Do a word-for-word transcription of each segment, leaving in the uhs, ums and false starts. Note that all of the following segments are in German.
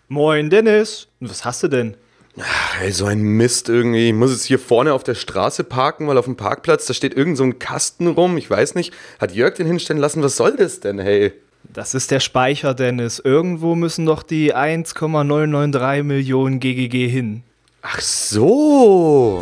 Moin Dennis, was hast du denn? Ach, ey, so ein Mist irgendwie. Ich muss jetzt hier vorne auf der Straße parken, weil auf dem Parkplatz, da steht irgend so ein Kasten rum. Ich weiß nicht, hat Jörg den hinstellen lassen? Was soll das denn, hey? Das ist der Speicher, Dennis. Irgendwo müssen doch die eins Komma neun neun drei Millionen G G G hin. Ach so.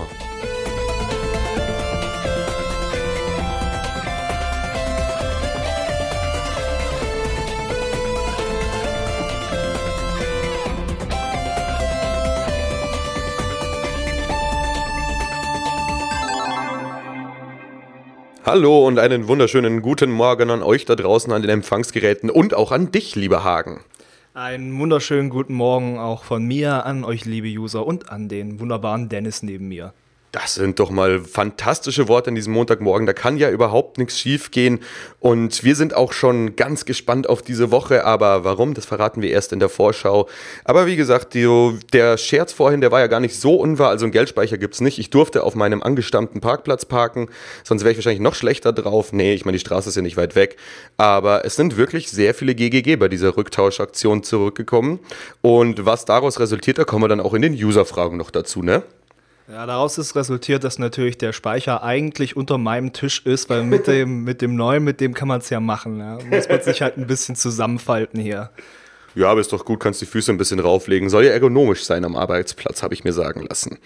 Hallo und einen wunderschönen guten Morgen an euch da draußen an den Empfangsgeräten und auch an dich, lieber Hagen. Einen wunderschönen guten Morgen auch von mir an euch, liebe User, und an den wunderbaren Dennis neben mir. Das sind doch mal fantastische Worte an diesem Montagmorgen. Da kann ja überhaupt nichts schief gehen. Und wir sind auch schon ganz gespannt auf diese Woche. Aber warum, das verraten wir erst in der Vorschau. Aber wie gesagt, die, der Scherz vorhin, der war ja gar nicht so unwahr. Also einen Geldspeicher gibt's nicht. Ich durfte auf meinem angestammten Parkplatz parken. Sonst wäre ich wahrscheinlich noch schlechter drauf. Nee, ich meine, die Straße ist ja nicht weit weg. Aber es sind wirklich sehr viele G G G bei dieser Rücktauschaktion zurückgekommen. Und was daraus resultiert, da kommen wir dann auch in den User-Fragen noch dazu, ne? Ja, daraus ist resultiert, dass natürlich der Speicher eigentlich unter meinem Tisch ist, weil mit dem, mit dem neuen, mit dem kann man es ja machen. Ja. Muss man sich halt ein bisschen zusammenfalten hier. Ja, aber ist doch gut, kannst die Füße ein bisschen rauflegen. Soll ja ergonomisch sein am Arbeitsplatz, habe ich mir sagen lassen.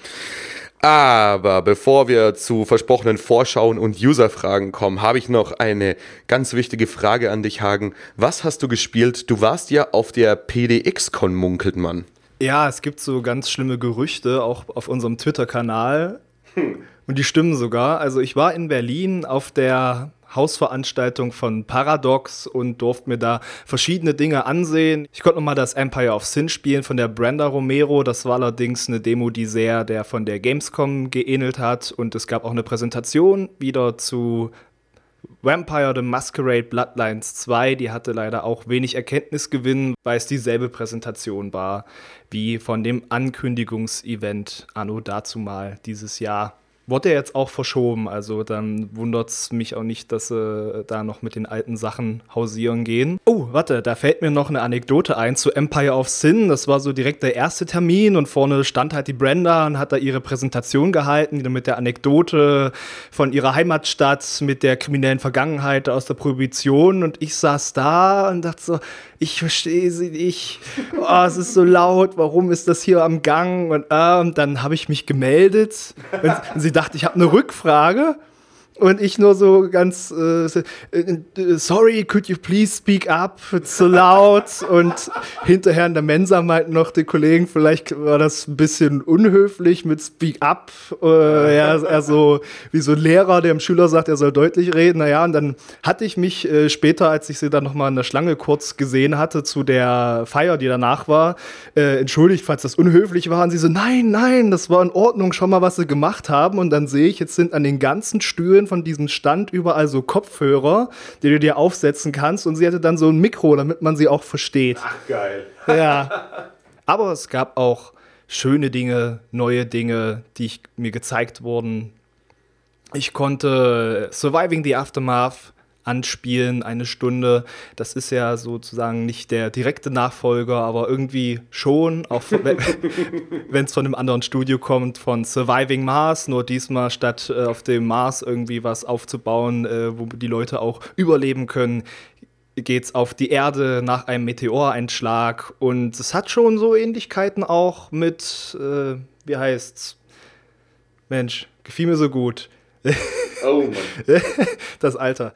Aber bevor wir zu versprochenen Vorschauen und User-Fragen kommen, habe ich noch eine ganz wichtige Frage an dich, Hagen. Was hast du gespielt? Du warst ja auf der P D X-Con, munkelt man. Ja, es gibt so ganz schlimme Gerüchte, auch auf unserem Twitter-Kanal. Hm. Und die stimmen sogar. Also ich war in Berlin auf der Hausveranstaltung von Paradox und durfte mir da verschiedene Dinge ansehen. Ich konnte nochmal das Empire of Sin spielen von der Brenda Romero. Das war allerdings eine Demo, die sehr der von der Gamescom geähnelt hat. Und es gab auch eine Präsentation wieder zu Vampire the Masquerade Bloodlines zwei, die hatte leider auch wenig Erkenntnisgewinn, weil es dieselbe Präsentation war wie von dem Ankündigungsevent anno dazumal dieses Jahr. Wurde ja jetzt auch verschoben, also dann wundert es mich auch nicht, dass sie da noch mit den alten Sachen hausieren gehen. Oh, warte, da fällt mir noch eine Anekdote ein zu Empire of Sin. Das war so direkt der erste Termin und vorne stand halt die Brenda und hat da ihre Präsentation gehalten, mit der Anekdote von ihrer Heimatstadt, mit der kriminellen Vergangenheit aus der Prohibition, und ich saß da und dachte so, ich verstehe sie nicht, oh, es ist so laut, warum ist das hier am Gang? Und, äh, und dann habe ich mich gemeldet und, und sie dachte, ich habe eine Rückfrage. Und ich nur so ganz, äh, sorry, could you please speak up? It's so laut. Und hinterher in der Mensa meinten noch die Kollegen, vielleicht war das ein bisschen unhöflich mit speak up. Äh, ja, er so wie so ein Lehrer, der dem Schüler sagt, er soll deutlich reden. Naja, und dann hatte ich mich äh, später, als ich sie dann nochmal in der Schlange kurz gesehen hatte, zu der Feier, die danach war, äh, entschuldigt, falls das unhöflich war. Und sie so, nein, nein, das war in Ordnung, schau mal, was sie gemacht haben. Und dann sehe ich, jetzt sind an den ganzen Stühlen von diesem Stand überall so Kopfhörer, die du dir aufsetzen kannst, und sie hatte dann so ein Mikro, damit man sie auch versteht. Ach, geil. Ja. Aber es gab auch schöne Dinge, neue Dinge, die ich, mir gezeigt wurden. Ich konnte Surviving the Aftermath anspielen, eine Stunde. Das ist ja sozusagen nicht der direkte Nachfolger, aber irgendwie schon, auch wenn es von einem anderen Studio kommt, von Surviving Mars, nur diesmal statt äh, auf dem Mars irgendwie was aufzubauen, äh, wo die Leute auch überleben können, geht's auf die Erde nach einem Meteoreinschlag, und es hat schon so Ähnlichkeiten auch mit, äh, wie heißt's? Mensch, gefiel mir so gut. Oh Mann. Das Alter.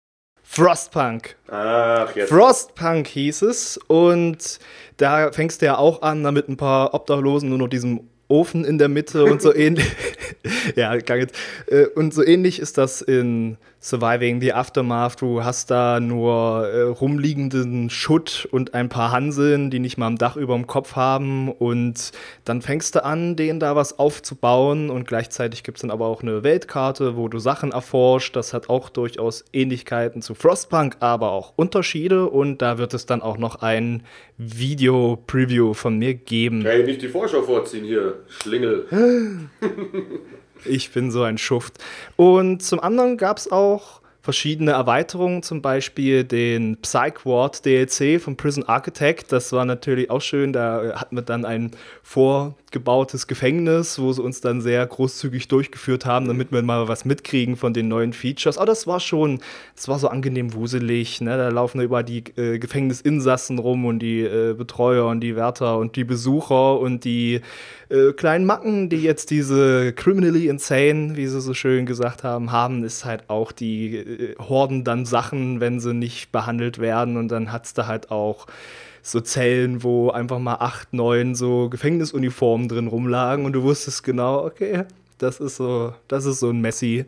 Frostpunk. Ach, jetzt. Frostpunk hieß es, und da fängst du ja auch an, da mit ein paar Obdachlosen nur noch diesem Ofen in der Mitte und so ähnlich. Ja, gang jetzt. Und so ähnlich ist das in Surviving the Aftermath. Du hast da nur äh, rumliegenden Schutt und ein paar Hanseln, die nicht mal ein Dach über dem Kopf haben. Und dann fängst du an, denen da was aufzubauen. Und gleichzeitig gibt es dann aber auch eine Weltkarte, wo du Sachen erforscht. Das hat auch durchaus Ähnlichkeiten zu Frostpunk, aber auch Unterschiede. Und da wird es dann auch noch ein Video-Preview von mir geben. Hey, nicht die Vorschau vorziehen hier, Schlingel. Ich bin so ein Schuft. Und zum anderen gab es auch verschiedene Erweiterungen, zum Beispiel den Psych Ward D L C von Prison Architect. Das war natürlich auch schön. Da hatten wir dann ein vorgebautes Gefängnis, wo sie uns dann sehr großzügig durchgeführt haben, damit wir mal was mitkriegen von den neuen Features. Aber das war schon, das war so angenehm wuselig. Ne? Da laufen über die äh, Gefängnisinsassen rum und die äh, Betreuer und die Wärter und die Besucher und die äh, kleinen Macken, die jetzt diese criminally insane, wie sie so schön gesagt haben, haben, ist halt auch die äh, horden dann Sachen, wenn sie nicht behandelt werden. Und dann hat's da halt auch so Zellen, wo einfach mal acht, neun so Gefängnisuniformen drin rumlagen und du wusstest genau, okay, das ist so, das ist so ein Messi,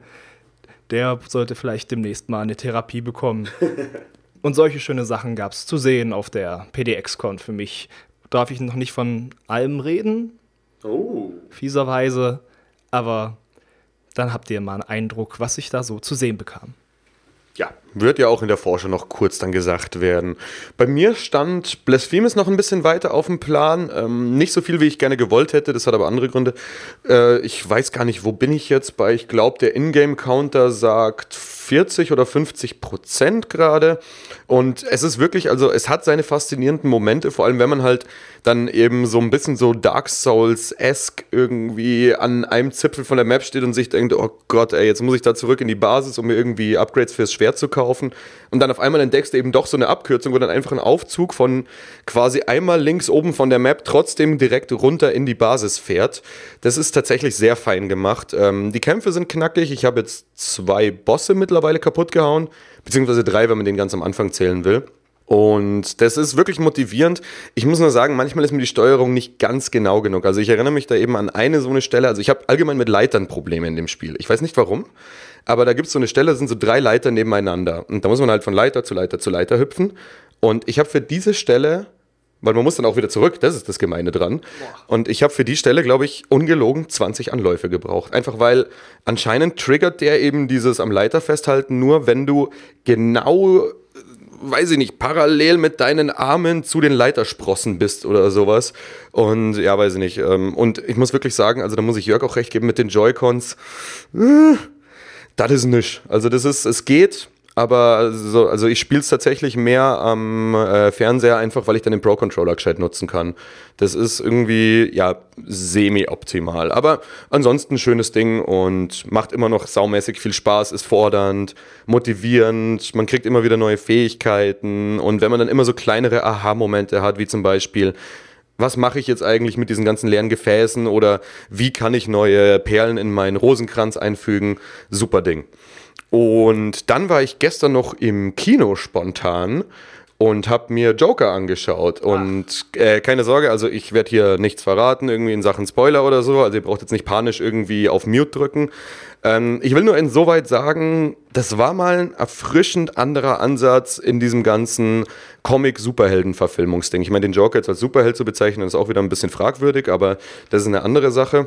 der sollte vielleicht demnächst mal eine Therapie bekommen. Und solche schöne Sachen gab es zu sehen auf der P D X-Con. Für mich darf ich noch nicht von allem reden, oh. fieserweise, aber dann habt ihr mal einen Eindruck, was ich da so zu sehen bekam. Ja, wird ja auch in der Vorschau noch kurz dann gesagt werden. Bei mir stand Blasphemous noch ein bisschen weiter auf dem Plan. Ähm, nicht so viel, wie ich gerne gewollt hätte, das hat aber andere Gründe. Äh, ich weiß gar nicht, wo bin ich jetzt bei, ich glaube, der Ingame-Counter sagt vierzig oder fünfzig Prozent gerade. Und es ist wirklich, also es hat seine faszinierenden Momente, vor allem wenn man halt dann eben so ein bisschen so Dark Souls-esque irgendwie an einem Zipfel von der Map steht und sich denkt, oh Gott, ey, jetzt muss ich da zurück in die Basis, um mir irgendwie Upgrades fürs Schwert zu kaufen. Und dann auf einmal entdeckst du eben doch so eine Abkürzung, wo dann einfach ein Aufzug von quasi einmal links oben von der Map trotzdem direkt runter in die Basis fährt. Das ist tatsächlich sehr fein gemacht. Ähm, die Kämpfe sind knackig. Ich habe jetzt zwei Bosse mittlerweile kaputt gehauen, beziehungsweise drei, wenn man den ganz am Anfang zählen will. Und das ist wirklich motivierend. Ich muss nur sagen, manchmal ist mir die Steuerung nicht ganz genau genug. Also ich erinnere mich da eben an eine so eine Stelle, also ich habe allgemein mit Leitern Probleme in dem Spiel. Ich weiß nicht warum, aber da gibt es so eine Stelle, da sind so drei Leiter nebeneinander. Und da muss man halt von Leiter zu Leiter zu Leiter hüpfen. Und ich habe für diese Stelle, weil man muss dann auch wieder zurück, das ist das Gemeine dran. Und ich habe für die Stelle, glaube ich, ungelogen zwanzig Anläufe gebraucht. Einfach weil anscheinend triggert der eben dieses am Leiter festhalten nur, wenn du genau, weiß ich nicht, parallel mit deinen Armen zu den Leitersprossen bist oder sowas. Und ja, weiß ich nicht. Und ich muss wirklich sagen, also da muss ich Jörg auch recht geben mit den Joy-Cons. Das ist nichts. Also das ist, es geht, aber so, also ich spiele es tatsächlich mehr am äh, Fernseher, einfach weil ich dann den Pro-Controller gescheit nutzen kann. Das ist irgendwie, ja, semi-optimal. Aber ansonsten ein schönes Ding und macht immer noch saumäßig viel Spaß, ist fordernd, motivierend, man kriegt immer wieder neue Fähigkeiten und wenn man dann immer so kleinere Aha-Momente hat, wie zum Beispiel, was mache ich jetzt eigentlich mit diesen ganzen leeren Gefäßen oder wie kann ich neue Perlen in meinen Rosenkranz einfügen, super Ding. Und dann war ich gestern noch im Kino spontan und habe mir Joker angeschaut. Und äh, keine Sorge, also ich werde hier nichts verraten, irgendwie in Sachen Spoiler oder so. Also ihr braucht jetzt nicht panisch irgendwie auf Mute drücken. Ähm, ich will nur insoweit sagen, das war mal ein erfrischend anderer Ansatz in diesem ganzen Comic-Superhelden-Verfilmungsding. Ich meine, den Joker jetzt als Superheld zu bezeichnen, ist auch wieder ein bisschen fragwürdig, aber das ist eine andere Sache.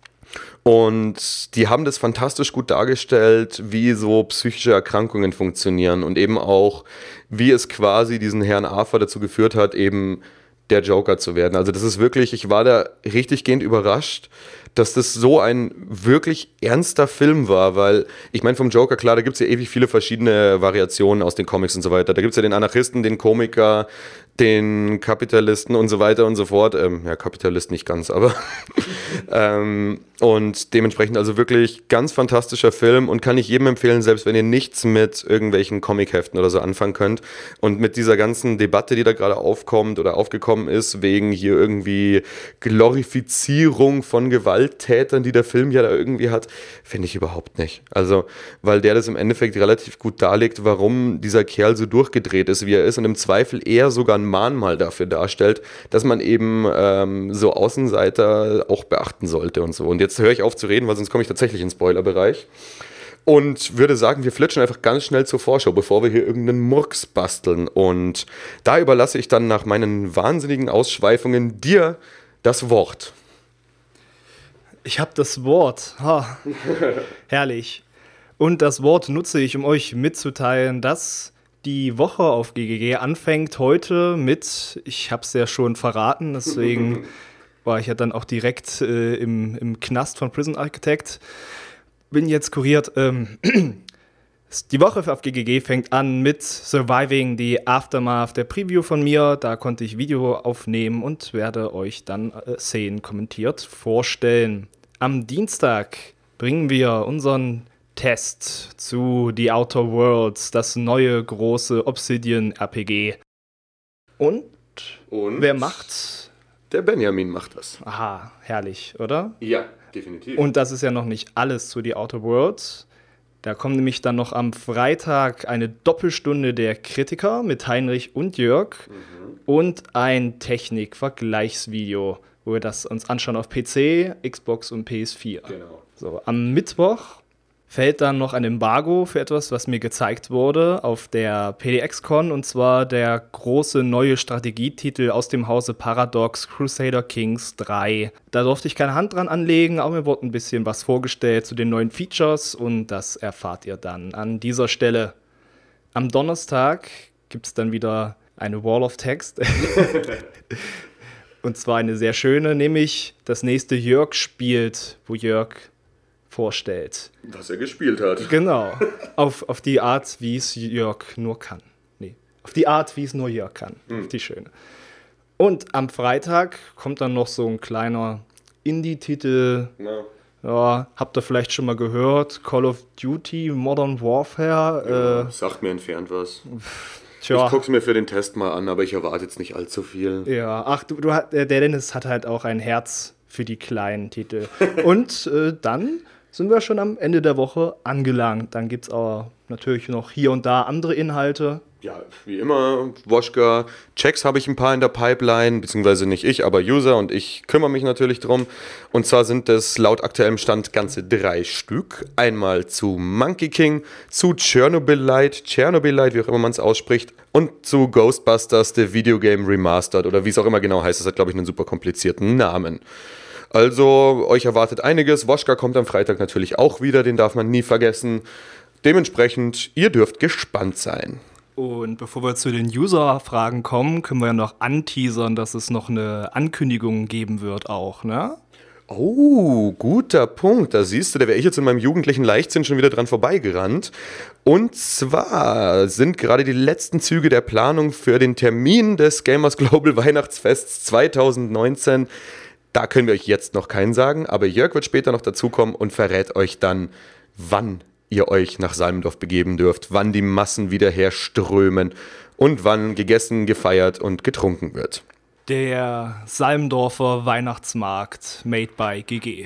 Und die haben das fantastisch gut dargestellt, wie so psychische Erkrankungen funktionieren und eben auch, wie es quasi diesen Herrn Arthur dazu geführt hat, eben der Joker zu werden. Also das ist wirklich, ich war da richtig gehend überrascht, dass das so ein wirklich ernster Film war, weil ich meine vom Joker, klar, da gibt es ja ewig viele verschiedene Variationen aus den Comics und so weiter. Da gibt es ja den Anarchisten, den Komiker, den Kapitalisten und so weiter und so fort. Ähm, ja, Kapitalist nicht ganz, aber ähm, und dementsprechend also wirklich ganz fantastischer Film und kann ich jedem empfehlen, selbst wenn ihr nichts mit irgendwelchen Comicheften oder so anfangen könnt und mit dieser ganzen Debatte, die da gerade aufkommt oder aufgekommen ist, wegen hier irgendwie Glorifizierung von Gewalttätern, die der Film ja da irgendwie hat, finde ich überhaupt nicht. Also, weil der das im Endeffekt relativ gut darlegt, warum dieser Kerl so durchgedreht ist, wie er ist und im Zweifel eher sogar ein Mahnmal dafür darstellt, dass man eben ähm, so Außenseiter auch beachten sollte und so. Und jetzt höre ich auf zu reden, weil sonst komme ich tatsächlich in den Spoilerbereich. Und würde sagen, wir flitschen einfach ganz schnell zur Vorschau, bevor wir hier irgendeinen Murks basteln. Und da überlasse ich dann nach meinen wahnsinnigen Ausschweifungen dir das Wort. Ich habe das Wort. Ha. Herrlich. Und das Wort nutze ich, um euch mitzuteilen, dass die Woche auf G G G anfängt heute mit, ich habe es ja schon verraten, deswegen war ich ja dann auch direkt äh, im, im Knast von Prison Architect. Bin jetzt kuriert, ähm, Die Woche auf G G G fängt an mit Surviving the Aftermath, der Preview von mir. Da konnte ich Video aufnehmen und werde euch dann äh, Szenen kommentiert vorstellen. Am Dienstag bringen wir unseren Test zu The Outer Worlds, das neue große Obsidian-R P G. Und, Und wer macht's? Der Benjamin macht das. Aha, herrlich, oder? Ja, definitiv. Und das ist ja noch nicht alles zu The Outer Worlds. Da kommt nämlich dann noch am Freitag eine Doppelstunde der Kritiker mit Heinrich und Jörg mhm. und ein Technik-Vergleichsvideo, wo wir das uns anschauen auf P C, Xbox und P S vier. Genau. So, am Mittwoch fällt dann noch ein Embargo für etwas, was mir gezeigt wurde auf der P D X-Con, und zwar der große neue Strategietitel aus dem Hause Paradox, Crusader Kings drei. Da durfte ich keine Hand dran anlegen, aber mir wurde ein bisschen was vorgestellt zu den neuen Features und das erfahrt ihr dann an dieser Stelle. Am Donnerstag gibt es dann wieder eine Wall of Text. Und zwar eine sehr schöne, nämlich das nächste Jörg spielt, wo Jörg vorstellt. Was er gespielt hat. Genau. Auf, auf die Art, wie es Jörg nur kann. Nee, auf die Art, wie es nur Jörg kann. Hm. Auf die schöne. Und am Freitag kommt dann noch so ein kleiner Indie-Titel. No. Ja, habt ihr vielleicht schon mal gehört? Call of Duty Modern Warfare. Ja, äh, sagt mir entfernt was. Tja. Ich guck's mir für den Test mal an, aber ich erwarte jetzt nicht allzu viel. Ja, ach, du, du, der Dennis hat halt auch ein Herz für die kleinen Titel. Und äh, dann sind wir schon am Ende der Woche angelangt. Dann gibt es aber natürlich noch hier und da andere Inhalte. Ja, wie immer, Woschka, Checks habe ich ein paar in der Pipeline, beziehungsweise nicht ich, aber User, und ich kümmere mich natürlich drum. Und zwar sind es laut aktuellem Stand ganze drei Stück. Einmal zu Monkey King, zu Chernobylite, Chernobylite, wie auch immer man es ausspricht, und zu Ghostbusters, The Video Game Remastered, oder wie es auch immer genau heißt. Das hat, glaube ich, einen super komplizierten Namen. Also, euch erwartet einiges. Woschka kommt am Freitag natürlich auch wieder, den darf man nie vergessen. Dementsprechend, ihr dürft gespannt sein. Und bevor wir zu den User-Fragen kommen, können wir ja noch anteasern, dass es noch eine Ankündigung geben wird auch, ne? Oh, guter Punkt. Da siehst du, da wäre ich jetzt in meinem jugendlichen Leichtsinn schon wieder dran vorbeigerannt. Und zwar sind gerade die letzten Züge der Planung für den Termin des Gamers Global Weihnachtsfests zwanzig neunzehn. Da können wir euch jetzt noch keinen sagen, aber Jörg wird später noch dazukommen und verrät euch dann, wann ihr euch nach Salmendorf begeben dürft, wann die Massen wieder herströmen und wann gegessen, gefeiert und getrunken wird. Der Salmendorfer Weihnachtsmarkt made by G G.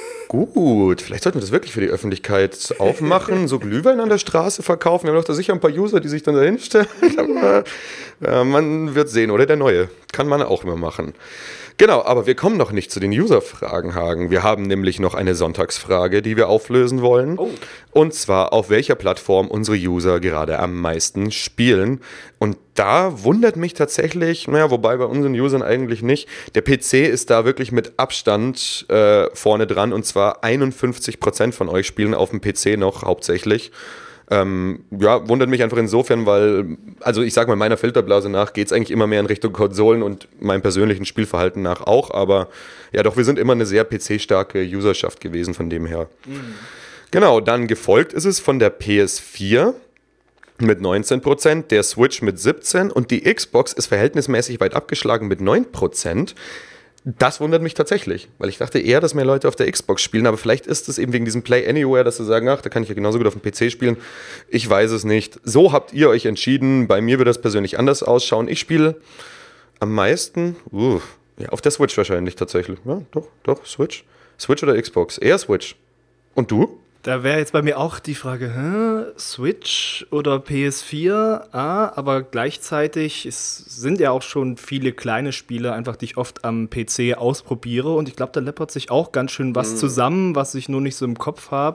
Gut, vielleicht sollten wir das wirklich für die Öffentlichkeit aufmachen, so Glühwein an der Straße verkaufen. Wir haben doch da sicher ein paar User, die sich dann da hinstellen. Aber, ja, man wird sehen, oder? Der Neue. Kann man auch immer machen. Genau, aber wir kommen noch nicht zu den User-Fragen, Hagen. Wir haben nämlich noch eine Sonntagsfrage, die wir auflösen wollen. Oh. Und zwar, auf welcher Plattform unsere User gerade am meisten spielen. Und da wundert mich tatsächlich, naja, wobei bei unseren Usern eigentlich nicht, der P C ist da wirklich mit Abstand äh, vorne dran. Und zwar einundfünfzig Prozent von euch spielen auf dem P C noch hauptsächlich. Ähm, ja, wundert mich einfach insofern, weil, also ich sag mal, meiner Filterblase nach geht es eigentlich immer mehr in Richtung Konsolen und meinem persönlichen Spielverhalten nach auch, aber ja doch, wir sind immer eine sehr P C-starke Userschaft gewesen von dem her. Mhm. Genau, dann gefolgt ist es von der P S vier mit neunzehn Prozent, der Switch mit siebzehn Prozent und die Xbox ist verhältnismäßig weit abgeschlagen mit neun Prozent. Das wundert mich tatsächlich, weil ich dachte eher, dass mehr Leute auf der Xbox spielen, aber vielleicht ist es eben wegen diesem Play Anywhere, dass sie sagen, ach, da kann ich ja genauso gut auf dem P C spielen. Ich weiß es nicht. So habt ihr euch entschieden. Bei mir wird das persönlich anders ausschauen. Ich spiele am meisten uh, ja, auf der Switch wahrscheinlich tatsächlich. Ja, doch, doch, Switch. Switch oder Xbox? Eher Switch. Und du? Da wäre jetzt bei mir auch die Frage, hä? Switch oder P S vier? Ah, aber gleichzeitig es sind ja auch schon viele kleine Spiele, einfach die ich oft am P C ausprobiere. Und ich glaube, da läppert sich auch ganz schön was mhm. zusammen, was ich nur nicht so im Kopf habe.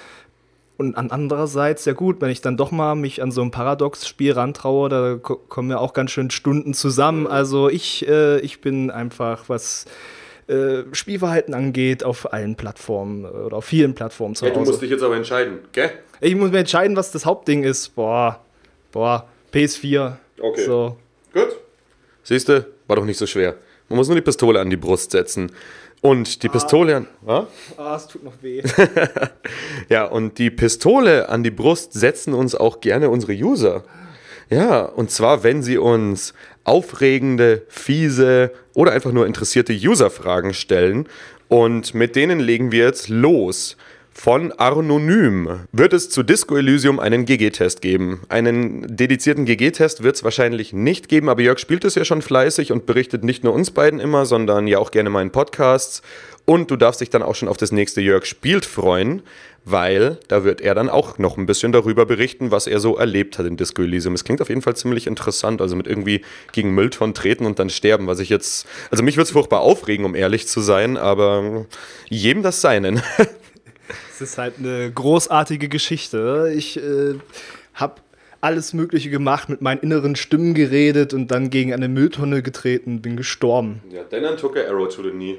Und an andererseits, ja gut, wenn ich dann doch mal mich an so ein Paradox-Spiel rantraue, da ko- kommen ja auch ganz schön Stunden zusammen. Also ich, äh, ich bin einfach, was äh, Spielverhalten angeht, auf allen Plattformen oder auf vielen Plattformen zu Hause. Hey, du musst dich jetzt aber entscheiden, gell? Ich muss mir entscheiden, was das Hauptding ist. Boah, boah, P S vier. Okay, so. Gut. Siehst du, war doch nicht so schwer. Man muss nur die Pistole an die Brust setzen. Und die ah. Pistole an... Ah? ah, es tut noch weh. Ja, und die Pistole an die Brust setzen uns auch gerne unsere User. Ja, und zwar, wenn sie uns aufregende, fiese oder einfach nur interessierte User-Fragen stellen. Und mit denen legen wir jetzt los. Von Arnonym wird es zu Disco Elysium einen G G-Test geben. Einen dedizierten G G-Test wird es wahrscheinlich nicht geben, aber Jörg spielt es ja schon fleißig und berichtet nicht nur uns beiden immer, sondern ja auch gerne mal in Podcasts. Und du darfst dich dann auch schon auf das nächste Jörg spielt freuen, weil da wird er dann auch noch ein bisschen darüber berichten, was er so erlebt hat in Disco Elysium. Es klingt auf jeden Fall ziemlich interessant, also mit irgendwie gegen Mülltonnen treten und dann sterben, was ich jetzt... Also mich würde es furchtbar aufregen, um ehrlich zu sein, aber jedem das Seinen. Es ist halt eine großartige Geschichte. Ich äh, habe alles Mögliche gemacht, mit meinen inneren Stimmen geredet und dann gegen eine Mülltonne getreten, bin gestorben. Ja, then I took a arrow to the knee.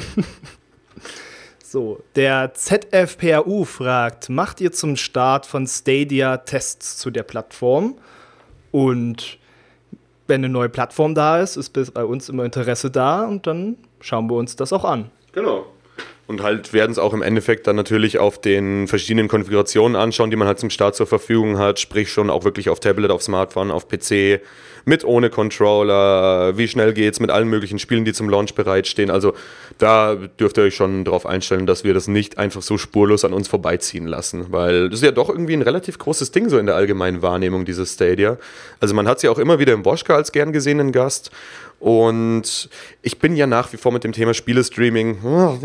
So, der Z F P R U fragt, macht ihr zum Start von Stadia Tests zu der Plattform? Und wenn eine neue Plattform da ist, ist bei uns immer Interesse da und dann schauen wir uns das auch an. Genau. Und halt werden es auch im Endeffekt dann natürlich auf den verschiedenen Konfigurationen anschauen, die man halt zum Start zur Verfügung hat. Sprich schon auch wirklich auf Tablet, auf Smartphone, auf P C, mit ohne Controller. Wie schnell geht's mit allen möglichen Spielen, die zum Launch bereitstehen. Also da dürft ihr euch schon darauf einstellen, dass wir das nicht einfach so spurlos an uns vorbeiziehen lassen. Weil das ist ja doch irgendwie ein relativ großes Ding so in der allgemeinen Wahrnehmung, dieses Stadia. Also man hat sie ja auch immer wieder im Woschka als gern gesehenen Gast. Und ich bin ja nach wie vor mit dem Thema Spielestreaming,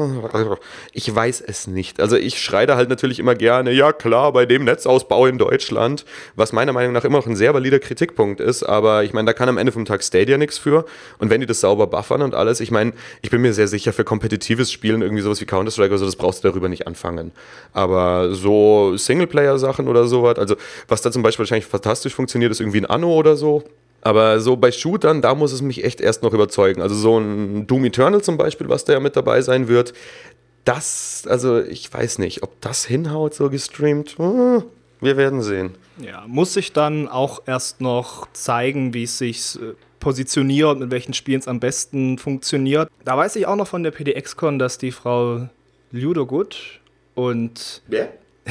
ich weiß es nicht. Also ich schreie da halt natürlich immer gerne, ja klar, bei dem Netzausbau in Deutschland, was meiner Meinung nach immer noch ein sehr valider Kritikpunkt ist, aber ich meine, da kann am Ende vom Tag Stadia nichts für. Und wenn die das sauber buffern und alles, ich meine, ich bin mir sehr sicher, für kompetitives Spielen, irgendwie sowas wie Counter-Strike oder so, das brauchst du darüber nicht anfangen. Aber so Singleplayer-Sachen oder sowas, also was da zum Beispiel wahrscheinlich fantastisch funktioniert, ist irgendwie ein Anno oder so. Aber so bei Shootern, da muss es mich echt erst noch überzeugen. Also so ein Doom Eternal zum Beispiel, was da ja mit dabei sein wird, das, also ich weiß nicht, ob das hinhaut, so gestreamt. Wir werden sehen. Ja, muss sich dann auch erst noch zeigen, wie es sich positioniert, mit welchen Spielen es am besten funktioniert. Da weiß ich auch noch von der P D X-Con, dass die Frau Ludogut und... Wer?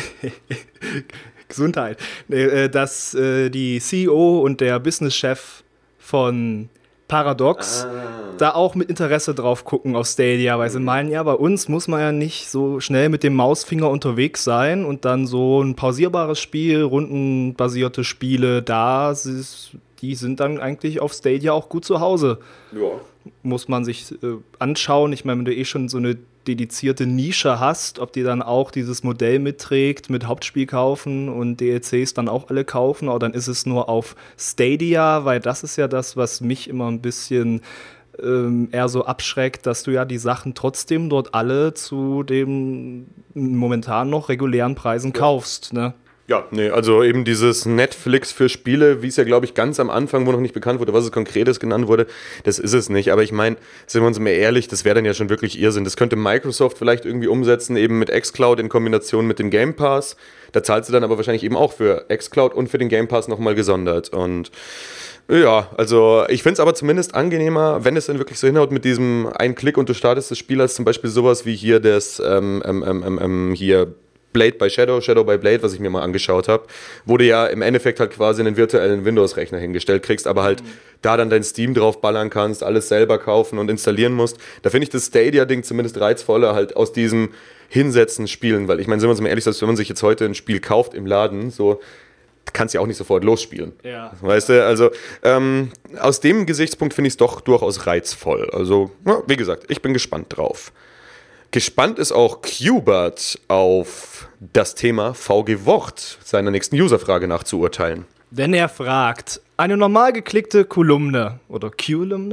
Gesundheit. Dass äh, die C E O und der Business-Chef von Paradox ah. da auch mit Interesse drauf gucken auf Stadia, weil sie meinen, ja, bei uns muss man ja nicht so schnell mit dem Mausfinger unterwegs sein und dann so ein pausierbares Spiel, rundenbasierte Spiele, da die sind dann eigentlich auf Stadia auch gut zu Hause. Ja. Muss man sich äh, anschauen. Ich meine, wenn du eh schon so eine dedizierte Nische hast, ob die dann auch dieses Modell mitträgt, mit Hauptspiel kaufen und D L Cs dann auch alle kaufen, oder dann ist es nur auf Stadia, weil das ist ja das, was mich immer ein bisschen ähm, eher so abschreckt, dass du ja die Sachen trotzdem dort alle zu den momentan noch regulären Preisen ja. kaufst, ne? Ja, nee, also eben dieses Netflix für Spiele, wie es ja, glaube ich, ganz am Anfang, wo noch nicht bekannt wurde, was es Konkretes genannt wurde, das ist es nicht. Aber ich meine, sind wir uns mal ehrlich, das wäre dann ja schon wirklich Irrsinn. Das könnte Microsoft vielleicht irgendwie umsetzen, eben mit xCloud in Kombination mit dem Game Pass. Da zahlst du dann aber wahrscheinlich eben auch für xCloud und für den Game Pass nochmal gesondert. Und ja, also ich finde es aber zumindest angenehmer, wenn es dann wirklich so hinhaut mit diesem einen Klick und du startest das Spiel, als zum Beispiel sowas wie hier das, ähm, ähm, ähm, ähm, hier Blade by Shadow, Shadow by Blade, was ich mir mal angeschaut habe, wo du ja im Endeffekt halt quasi einen virtuellen Windows-Rechner hingestellt kriegst, aber halt mhm. da dann dein Steam drauf ballern kannst, alles selber kaufen und installieren musst. Da finde ich das Stadia-Ding zumindest reizvoller, halt aus diesem Hinsetzen, Spielen, weil ich meine, sind wir uns mal ehrlich, dass wenn man sich jetzt heute ein Spiel kauft im Laden, so kannst du ja auch nicht sofort losspielen. Ja. Weißt du, also ähm, aus dem Gesichtspunkt finde ich es doch durchaus reizvoll. Also, ja, wie gesagt, ich bin gespannt drauf. Gespannt ist auch Qbert auf das Thema V G Wort seiner nächsten Userfrage nach zu urteilen. Wenn er fragt, eine normal geklickte Kolumne oder Kolumne?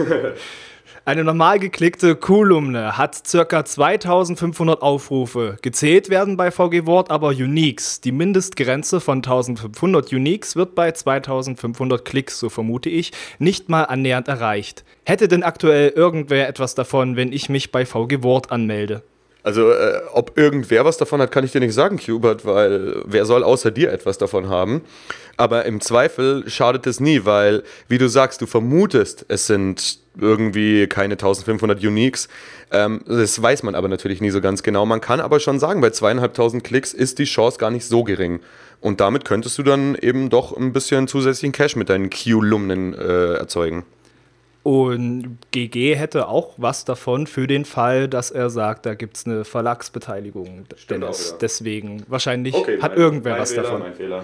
Eine normal geklickte Kolumne hat ca. zweitausendfünfhundert Aufrufe. Gezählt werden bei V G Wort aber Uniques. Die Mindestgrenze von eintausendfünfhundert Uniques wird bei zweitausendfünfhundert Klicks, so vermute ich, nicht mal annähernd erreicht. Hätte denn aktuell irgendwer etwas davon, wenn ich mich bei V G Wort anmelde? Also, äh, ob irgendwer was davon hat, kann ich dir nicht sagen, Hubert, weil wer soll außer dir etwas davon haben? Aber im Zweifel schadet es nie, weil, wie du sagst, du vermutest, es sind irgendwie keine eintausendfünfhundert Uniques. Ähm, das weiß man aber natürlich nie so ganz genau. Man kann aber schon sagen, bei zweieinhalbtausend Klicks ist die Chance gar nicht so gering. Und damit könntest du dann eben doch ein bisschen zusätzlichen Cash mit deinen Q-Lumnen äh, erzeugen. Und G G hätte auch was davon für den Fall, dass er sagt, da gibt es eine Verlagsbeteiligung. Dennis. Deswegen, wahrscheinlich okay, hat mein, irgendwer mein was Fehler, davon. Mein Fehler.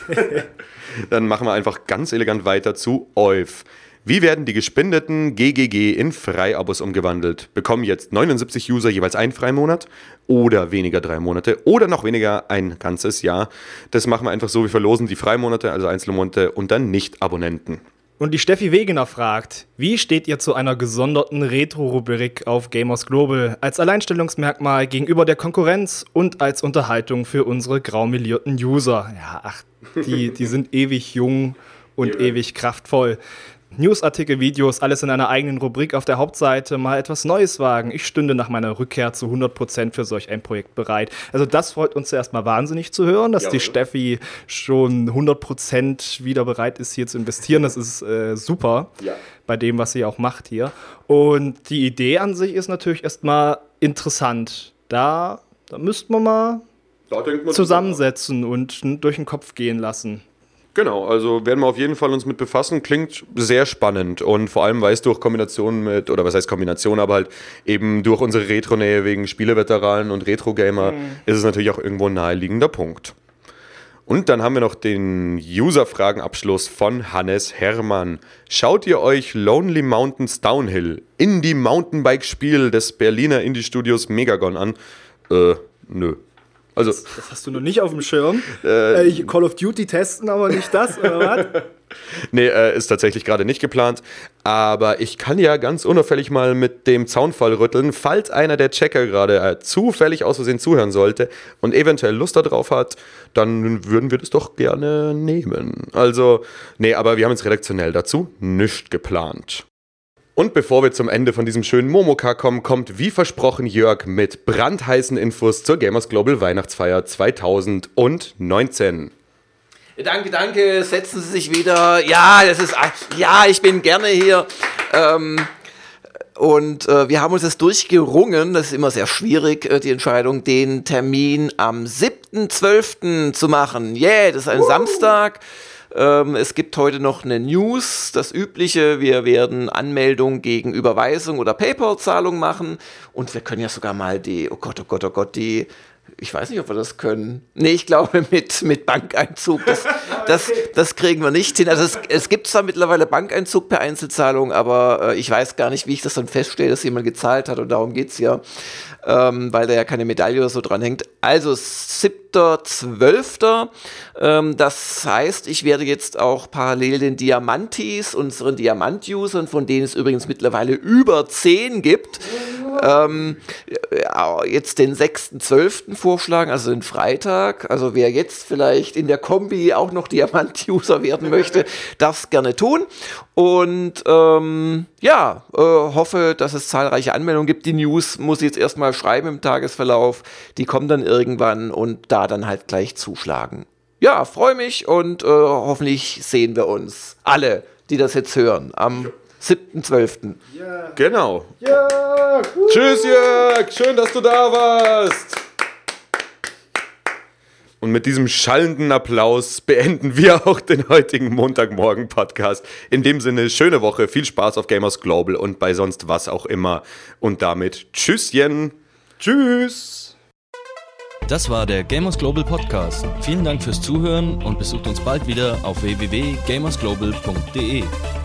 Dann machen wir einfach ganz elegant weiter zu Euf. Wie werden die gespendeten G G G in Freiabos umgewandelt? Bekommen jetzt neunundsiebzig User jeweils einen Freimonat oder weniger drei Monate oder noch weniger ein ganzes Jahr? Das machen wir einfach so, wir verlosen die Freimonate, also Einzelmonate und dann Nicht-Abonnenten. Und die Steffi Wegener fragt, wie steht ihr zu einer gesonderten Retro-Rubrik auf Gamers Global als Alleinstellungsmerkmal gegenüber der Konkurrenz und als Unterhaltung für unsere graumelierten User? Ja, ach, die, die sind ewig jung und ja. ewig kraftvoll. Newsartikel, Videos, alles in einer eigenen Rubrik auf der Hauptseite, mal etwas Neues wagen. Ich stünde nach meiner Rückkehr zu hundert Prozent für solch ein Projekt bereit. Also das freut uns zuerst mal wahnsinnig zu hören, dass ja, die oder? Steffi schon hundert Prozent wieder bereit ist, hier zu investieren. Das ist äh, super ja. bei dem, was sie auch macht hier. Und die Idee an sich ist natürlich erstmal interessant. Da, da müsste man mal zusammensetzen und durch den Kopf gehen lassen. Genau, also werden wir auf jeden Fall uns mit befassen. Klingt sehr spannend und vor allem, weil es durch Kombination mit, oder was heißt Kombination, aber halt eben durch unsere Retro-Nähe wegen Spieleveteranen und Retro-Gamer mhm. ist es natürlich auch irgendwo ein naheliegender Punkt. Und dann haben wir noch den User-Fragen-Abschluss von Hannes Hermann. Schaut ihr euch Lonely Mountains Downhill, Indie-Mountainbike-Spiel des Berliner Indie-Studios Megagon an? Äh, nö. Also, das, das hast du noch nicht auf dem Schirm. Äh, äh, Call of Duty testen, aber nicht das, oder was? Nee, äh, ist tatsächlich gerade nicht geplant. Aber ich kann ja ganz unauffällig mal mit dem Zaunfall rütteln, falls einer der Checker gerade äh, zufällig aus Versehen zuhören sollte und eventuell Lust darauf hat, dann würden wir das doch gerne nehmen. Also, nee, aber wir haben jetzt redaktionell dazu nichts geplant. Und bevor wir zum Ende von diesem schönen Momoka kommen, kommt wie versprochen Jörg mit brandheißen Infos zur Gamers Global Weihnachtsfeier zwanzig neunzehn. Danke, danke, setzen Sie sich wieder. Ja, das ist, ja, ich bin gerne hier. Ähm, und äh, wir haben uns das durchgerungen, das ist immer sehr schwierig, äh, die Entscheidung, den Termin am siebten zwölften zu machen. Yeah, das ist ein uh. Samstag. Ähm, es gibt heute noch eine News, das Übliche. Wir werden Anmeldung gegen Überweisung oder PayPal-Zahlung machen. Und wir können ja sogar mal die, oh Gott, oh Gott, oh Gott, die, ich weiß nicht, ob wir das können. Nee, ich glaube mit, mit Bankeinzug, das, das, das kriegen wir nicht hin. Also es, es gibt zwar mittlerweile Bankeinzug per Einzelzahlung, aber äh, ich weiß gar nicht, wie ich das dann feststelle, dass jemand gezahlt hat und darum geht es ja. Ähm, weil da ja keine Medaille oder so dran hängt. Also siebter zwölfter Ähm, das heißt, ich werde jetzt auch parallel den Diamantis, unseren Diamant-Usern, von denen es übrigens mittlerweile über zehn gibt, ähm, jetzt den sechsten zwölften vorschlagen, also den Freitag. Also wer jetzt vielleicht in der Kombi auch noch Diamant-User werden möchte, darf es gerne tun. Und ähm, ja, äh, hoffe, dass es zahlreiche Anmeldungen gibt. Die News muss ich jetzt erstmal schreiben im Tagesverlauf. Die kommen dann irgendwann und da dann halt gleich zuschlagen. Ja, freue mich und äh, hoffentlich sehen wir uns alle, die das jetzt hören, am siebten zwölften Yeah. Genau. Yeah. Tschüss, Jörg. Schön, dass du da warst. Und mit diesem schallenden Applaus beenden wir auch den heutigen Montagmorgen-Podcast. In dem Sinne, schöne Woche, viel Spaß auf Gamers Global und bei sonst was auch immer. Und damit Tschüsschen. Tschüss. Das war der Gamers Global Podcast. Vielen Dank fürs Zuhören und besucht uns bald wieder auf w w w punkt gamers global punkt d e.